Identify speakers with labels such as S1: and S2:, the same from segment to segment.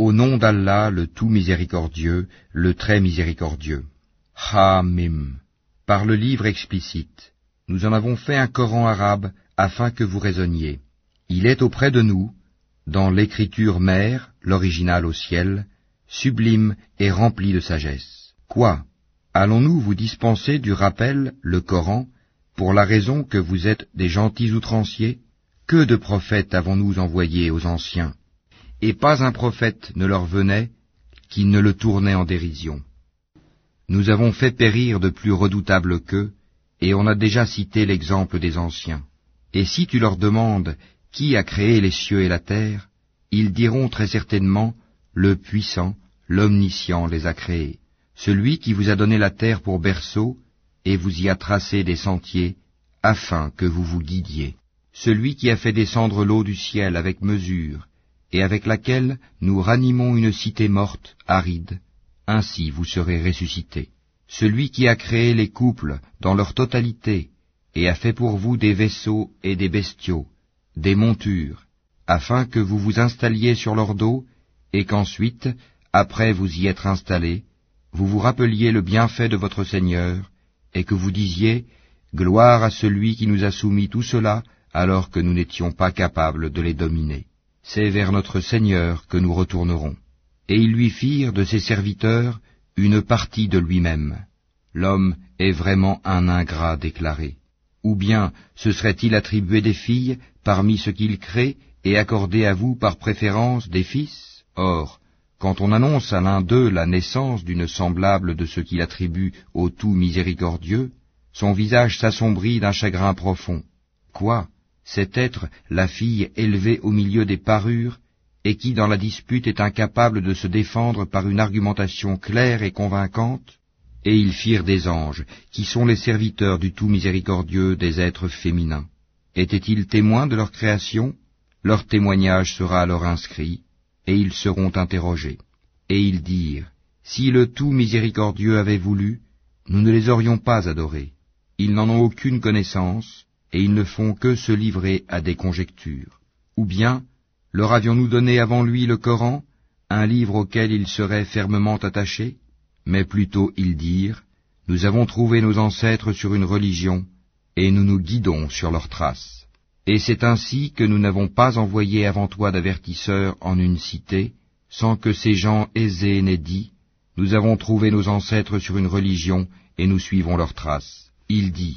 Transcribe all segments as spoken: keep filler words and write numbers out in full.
S1: Au nom d'Allah, le tout miséricordieux, le très miséricordieux. Ha-Mim. Par le livre explicite, nous en avons fait un Coran arabe afin que vous raisonniez. Il est auprès de nous, dans l'écriture mère, l'original au ciel, sublime et rempli de sagesse. Quoi? Allons-nous vous dispenser du rappel, le Coran, pour la raison que vous êtes des gentils outranciers? Que de prophètes avons-nous envoyés aux anciens? Et pas un prophète ne leur venait qui ne le tournait en dérision. Nous avons fait périr de plus redoutables qu'eux, et on a déjà cité l'exemple des anciens. Et si tu leur demandes qui a créé les cieux et la terre, ils diront très certainement, le puissant, l'omniscient les a créés, celui qui vous a donné la terre pour berceau, et vous y a tracé des sentiers, afin que vous vous guidiez, celui qui a fait descendre l'eau du ciel avec mesure, et avec laquelle nous ranimons une cité morte, aride, ainsi vous serez ressuscités. Celui qui a créé les couples dans leur totalité, et a fait pour vous des vaisseaux et des bestiaux, des montures, afin que vous vous installiez sur leur dos, et qu'ensuite, après vous y être installés, vous vous rappeliez le bienfait de votre Seigneur, et que vous disiez, « Gloire à celui qui nous a soumis tout cela, alors que nous n'étions pas capables de les dominer. » C'est vers notre Seigneur que nous retournerons. Et ils lui firent de ses serviteurs une partie de lui-même. L'homme est vraiment un ingrat déclaré. Ou bien se serait-il attribué des filles parmi ce qu'il crée et accordé à vous par préférence des fils? Or, quand on annonce à l'un d'eux la naissance d'une semblable de ce qu'il attribue au tout miséricordieux, son visage s'assombrit d'un chagrin profond. Quoi? Cet être, la fille élevée au milieu des parures, et qui dans la dispute est incapable de se défendre par une argumentation claire et convaincante? Et ils firent des anges, qui sont les serviteurs du tout miséricordieux des êtres féminins. Étaient-ils témoins de leur création? Leur témoignage sera alors inscrit, et ils seront interrogés. Et ils dirent, si le tout miséricordieux avait voulu, nous ne les aurions pas adorés. Ils n'en ont aucune connaissance, et ils ne font que se livrer à des conjectures. Ou bien, leur avions-nous donné avant lui le Coran, un livre auquel ils seraient fermement attachés? Mais plutôt ils dirent, nous avons trouvé nos ancêtres sur une religion, et nous nous guidons sur leurs traces. Et c'est ainsi que nous n'avons pas envoyé avant toi d'avertisseurs en une cité, sans que ces gens aisés n'aient dit, nous avons trouvé nos ancêtres sur une religion, et nous suivons leurs traces. Il dit,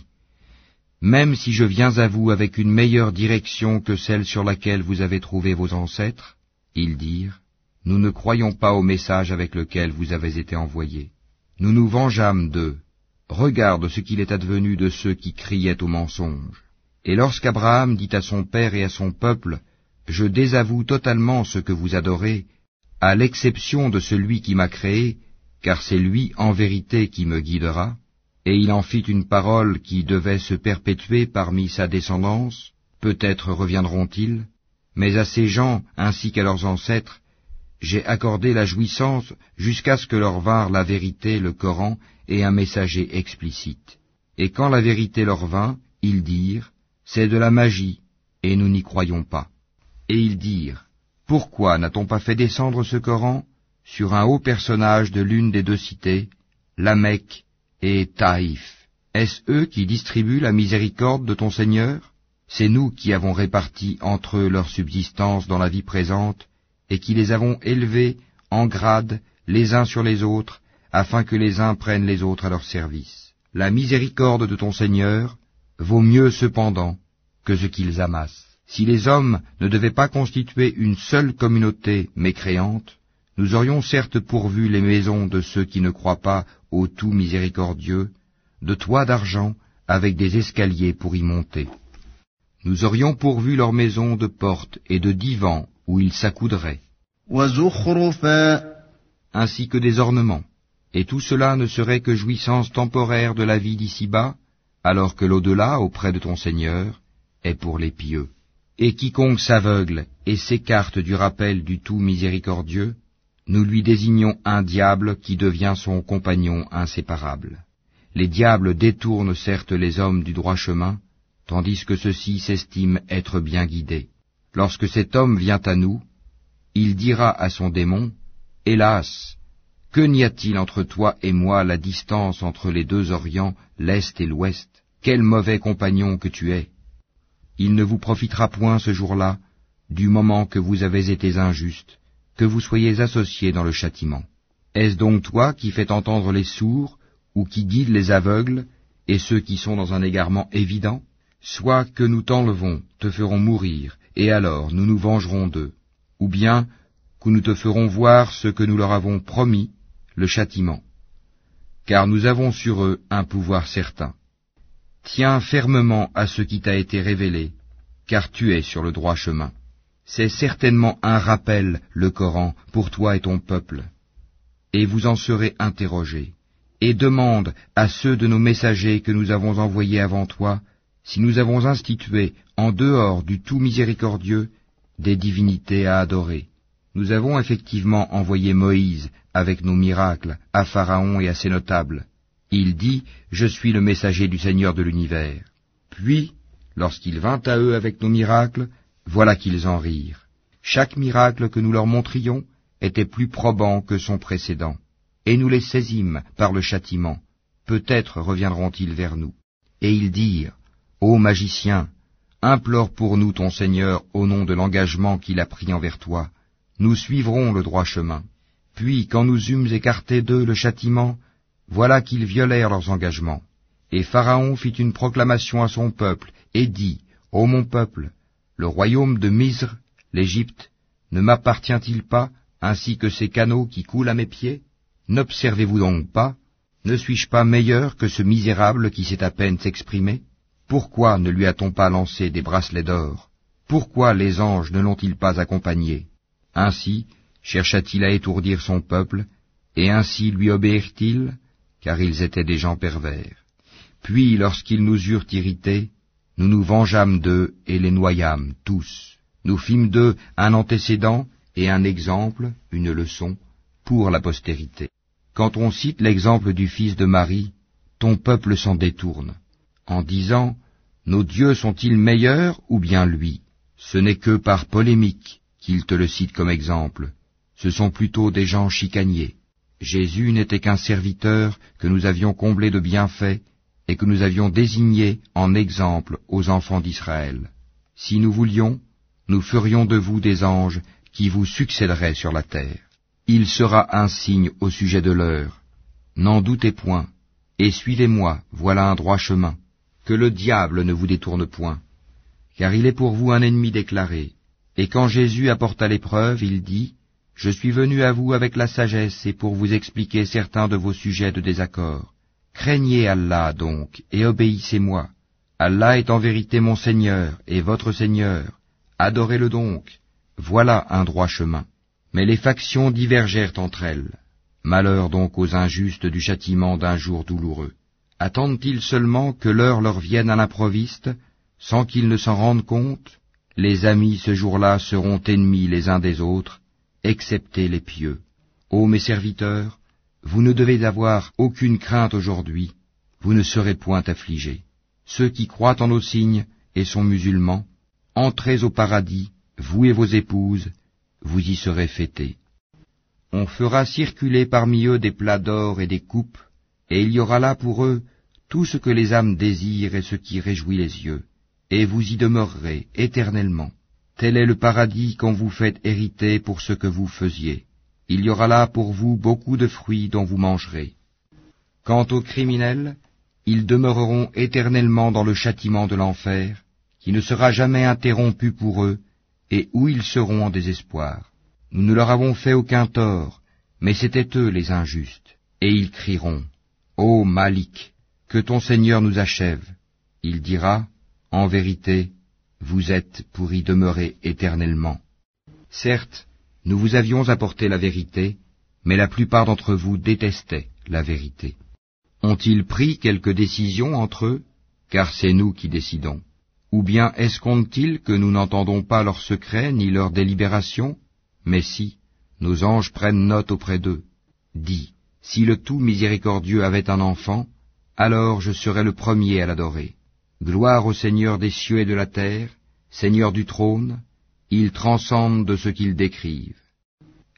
S1: même si je viens à vous avec une meilleure direction que celle sur laquelle vous avez trouvé vos ancêtres, ils dirent, nous ne croyons pas au message avec lequel vous avez été envoyés. Nous nous vengeâmes d'eux. Regarde ce qu'il est advenu de ceux qui criaient au mensonge. Et lorsqu'Abraham dit à son père et à son peuple, je désavoue totalement ce que vous adorez, à l'exception de celui qui m'a créé, car c'est lui en vérité qui me guidera, et il en fit une parole qui devait se perpétuer parmi sa descendance, peut-être reviendront-ils, mais à ces gens ainsi qu'à leurs ancêtres, j'ai accordé la jouissance jusqu'à ce que leur vinrent la vérité, le Coran, et un messager explicite. Et quand la vérité leur vint, ils dirent, c'est de la magie, et nous n'y croyons pas. Et ils dirent, pourquoi n'a-t-on pas fait descendre ce Coran sur un haut personnage de l'une des deux cités, la Mecque et Taïf? Est-ce eux qui distribuent la miséricorde de ton Seigneur? C'est nous qui avons réparti entre eux leur subsistance dans la vie présente, et qui les avons élevés en grade les uns sur les autres, afin que les uns prennent les autres à leur service. La miséricorde de ton Seigneur vaut mieux cependant que ce qu'ils amassent. Si les hommes ne devaient pas constituer une seule communauté mécréante, nous aurions certes pourvu les maisons de ceux qui ne croient pas au tout miséricordieux, de toits d'argent avec des escaliers pour y monter. Nous aurions pourvu leurs maisons de portes et de divans où ils s'accoudraient, ainsi que des ornements, et tout cela ne serait que jouissance temporaire de la vie d'ici-bas, alors que l'au-delà, auprès de ton Seigneur, est pour les pieux. Et quiconque s'aveugle et s'écarte du rappel du tout miséricordieux, nous lui désignons un diable qui devient son compagnon inséparable. Les diables détournent certes les hommes du droit chemin, tandis que ceux-ci s'estiment être bien guidés. Lorsque cet homme vient à nous, il dira à son démon, Hélas, que n'y a-t-il entre toi et moi la distance entre les deux Orients, l'Est et l'Ouest? Quel mauvais compagnon que tu es! Il ne vous profitera point ce jour-là, du moment que vous avez été injustes, que vous soyez associés dans le châtiment. Est-ce donc toi qui fais entendre les sourds, ou qui guides les aveugles, et ceux qui sont dans un égarement évident? Soit que nous t'enlevons, te ferons mourir, et alors nous nous vengerons d'eux, ou bien que nous te ferons voir ce que nous leur avons promis, le châtiment. Car nous avons sur eux un pouvoir certain. Tiens fermement à ce qui t'a été révélé, car tu es sur le droit chemin. C'est certainement un rappel, le Coran, pour toi et ton peuple. Et vous en serez interrogés. Et demande à ceux de nos messagers que nous avons envoyés avant toi, si nous avons institué, en dehors du tout miséricordieux, des divinités à adorer. Nous avons effectivement envoyé Moïse, avec nos miracles, à Pharaon et à ses notables. Il dit, « Je suis le messager du Seigneur de l'univers. » Puis, lorsqu'il vint à eux avec nos miracles, voilà qu'ils en rirent. Chaque miracle que nous leur montrions était plus probant que son précédent. Et nous les saisîmes par le châtiment. Peut-être reviendront-ils vers nous. Et ils dirent, « Ô magicien, implore pour nous ton Seigneur au nom de l'engagement qu'il a pris envers toi. Nous suivrons le droit chemin. » Puis, quand nous eûmes écarté d'eux le châtiment, voilà qu'ils violèrent leurs engagements. Et Pharaon fit une proclamation à son peuple, et dit, « Ô mon peuple, le royaume de Misr, l'Égypte, ne m'appartient-il pas, ainsi que ces canaux qui coulent à mes pieds? N'observez-vous donc pas? Ne suis-je pas meilleur que ce misérable qui sait à peine s'exprimer? Pourquoi ne lui a-t-on pas lancé des bracelets d'or? Pourquoi les anges ne l'ont-ils pas accompagné? Ainsi chercha-t-il à étourdir son peuple, et ainsi lui obéirent-ils, car ils étaient des gens pervers. Puis, lorsqu'ils nous eurent irrités, nous nous vengeâmes d'eux et les noyâmes tous. Nous fîmes d'eux un antécédent et un exemple, une leçon, pour la postérité. Quand on cite l'exemple du fils de Marie, ton peuple s'en détourne, en disant, « Nos dieux sont-ils meilleurs ou bien lui ?» Ce n'est que par polémique qu'ils te le citent comme exemple. Ce sont plutôt des gens chicaniers. Jésus n'était qu'un serviteur que nous avions comblé de bienfaits et que nous avions désigné en exemple aux enfants d'Israël. Si nous voulions, nous ferions de vous des anges qui vous succéderaient sur la terre. Il sera un signe au sujet de l'heure. N'en doutez point, et suivez-moi, voilà un droit chemin. Que le diable ne vous détourne point, car il est pour vous un ennemi déclaré. Et quand Jésus apporta l'épreuve, il dit, « Je suis venu à vous avec la sagesse et pour vous expliquer certains de vos sujets de désaccord. Craignez Allah donc, et obéissez-moi. Allah est en vérité mon Seigneur et votre Seigneur. Adorez-le donc. Voilà un droit chemin. » Mais les factions divergèrent entre elles. Malheur donc aux injustes du châtiment d'un jour douloureux. Attendent-ils seulement que l'heure leur vienne à l'improviste, sans qu'ils ne s'en rendent compte? Les amis ce jour-là seront ennemis les uns des autres, excepté les pieux. Ô mes serviteurs, vous ne devez avoir aucune crainte aujourd'hui, vous ne serez point affligés. Ceux qui croient en nos signes et sont musulmans, entrez au paradis, vous et vos épouses, vous y serez fêtés. On fera circuler parmi eux des plats d'or et des coupes, et il y aura là pour eux tout ce que les âmes désirent et ce qui réjouit les yeux, et vous y demeurerez éternellement. Tel est le paradis qu'on vous fait hériter pour ce que vous faisiez. Il y aura là pour vous beaucoup de fruits dont vous mangerez. Quant aux criminels, ils demeureront éternellement dans le châtiment de l'enfer, qui ne sera jamais interrompu pour eux, et où ils seront en désespoir. Nous ne leur avons fait aucun tort, mais c'étaient eux les injustes. Et ils crieront, « Ô Malik, que ton Seigneur nous achève. » Il dira, « En vérité, vous êtes pour y demeurer éternellement. » Certes, nous vous avions apporté la vérité, mais la plupart d'entre vous détestaient la vérité. Ont-ils pris quelque décision entre eux? Car c'est nous qui décidons. Ou bien escomptent-ils que nous n'entendons pas leurs secrets ni leurs délibérations? Mais si, nos anges prennent note auprès d'eux. Dis, si le tout miséricordieux avait un enfant, alors je serais le premier à l'adorer. Gloire au Seigneur des cieux et de la terre, Seigneur du trône, il transcende de ce qu'ils décrivent.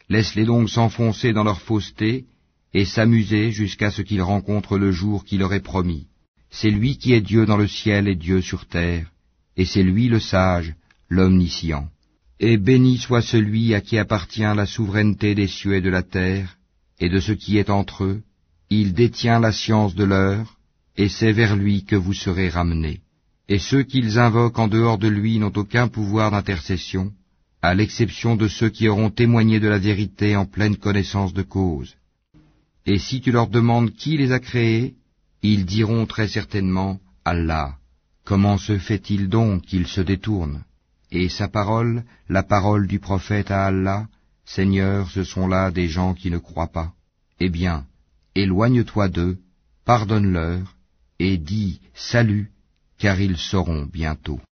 S1: Laisse-les donc s'enfoncer dans leur fausseté et s'amuser jusqu'à ce qu'ils rencontrent le jour qu'il leur est promis. C'est lui qui est Dieu dans le ciel et Dieu sur terre, et c'est lui le sage, l'omniscient. Et béni soit celui à qui appartient la souveraineté des cieux et de la terre, et de ce qui est entre eux. Il détient la science de l'heure, et c'est vers lui que vous serez ramenés. Et ceux qu'ils invoquent en dehors de lui n'ont aucun pouvoir d'intercession, à l'exception de ceux qui auront témoigné de la vérité en pleine connaissance de cause. Et si tu leur demandes qui les a créés, ils diront très certainement Allah. Comment se fait-il donc qu'ils se détournent? Et sa parole, la parole du prophète à Allah, Seigneur, ce sont là des gens qui ne croient pas. Eh bien, éloigne-toi d'eux, pardonne-leur, et dis salut, car ils sauront bientôt.